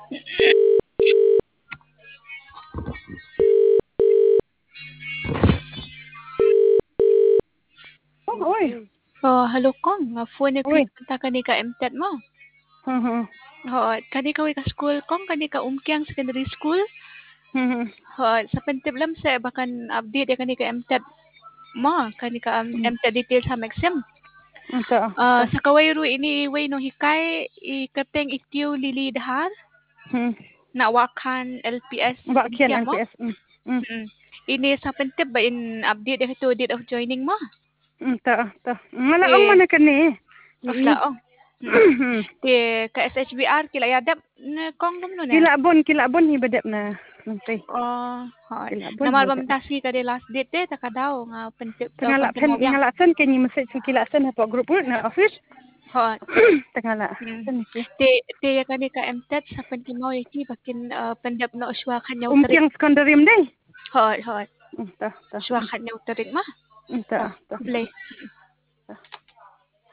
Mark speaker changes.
Speaker 1: Oi.
Speaker 2: Oh, halo Kong. Phone ni
Speaker 1: Oi.
Speaker 2: pinta kani ka MTED mo.
Speaker 1: Hmm.
Speaker 2: Kani ka ka school Kong, kani ka Umkiang Secondary School.
Speaker 1: Hmm.
Speaker 2: Sa pentip lam sa bakan update ya kani ka MTED mo, kani ka MTED details sa Maxim.
Speaker 1: Ito.
Speaker 2: Sa kawayro ini way no hikay ikateng itiyo lili dahar na wakan LPS
Speaker 1: Bakyan
Speaker 2: Umkiang mo.
Speaker 1: LPS.
Speaker 2: Ini sa pentip ba in update ya to date of joining mo.
Speaker 1: Ito. Malaong mana kani.
Speaker 2: Aflaong. Ti ka SHBR kila yadap na Kong no na.
Speaker 1: Kilabon ni badap na. Okay.
Speaker 2: Hoy.
Speaker 1: Kilabon
Speaker 2: Namal
Speaker 1: badap.
Speaker 2: pamtasi ka de last date takadaw nga pentip yang.
Speaker 1: Ngalasan kani message kilasan hapo group na office.
Speaker 2: Hoy.
Speaker 1: Tangala.
Speaker 2: Ti kani ka MTED sa pentimo iki bakin pendap no uswa kanyaw tarik.
Speaker 1: Umkiang secondary day.
Speaker 2: Hoy.
Speaker 1: Ito.
Speaker 2: Uswa kanyaw tarik ma.
Speaker 1: Ito.
Speaker 2: Play.